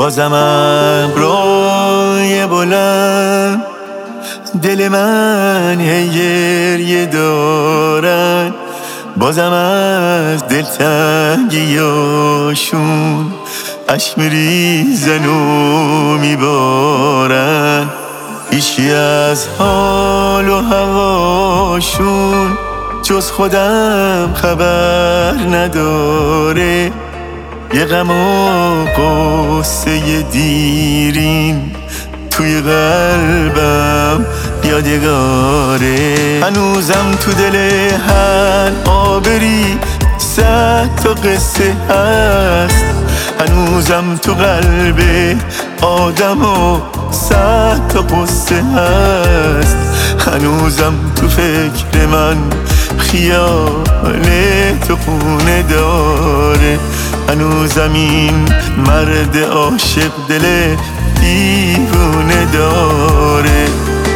بازم ابروی بلند دل من هی گریه دارن، بازم از دلتنگیاشون اشک میریزن و میبارن. هیچی از حال و هواشون جز خودم خبر نداره، یه غم و قصه دیرین توی قلبم یادگاره. هنوزم تو دل هر آبری 100 تا قصه هست، هنوزم تو قلب آدم و 100 تا قصه هست، هنوزم تو فکر من خیال تو خونه داره، هنوزم این مرد عاشق دل دیوونه داره.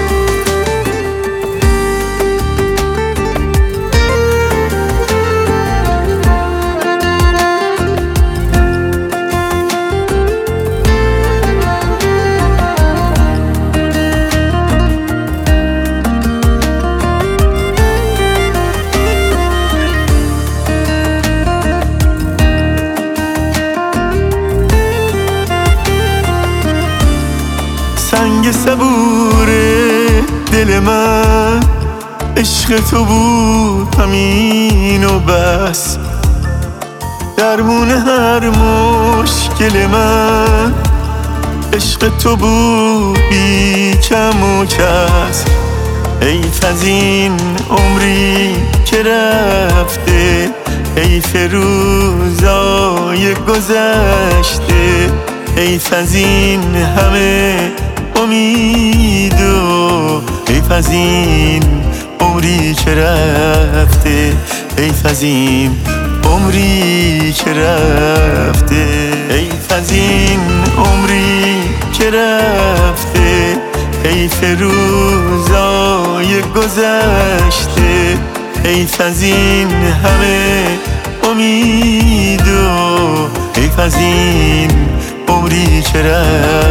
سنگ صبور دل من عشق تو بود همین و بس، درمون هر مشکل من عشق تو بود بی کم و کس. حیف از این عمری که رفته، حیف روزای گذشته، حیف از این همه امید و حیف از این عمری که رفته، حیف از این عمری که رفته، حیف از این عمری که رفته، حیف روزای گذشته، حیف از این همه امید و حیف از این عمری که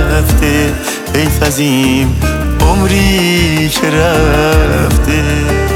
رفته، حیف از این عمری که رفته.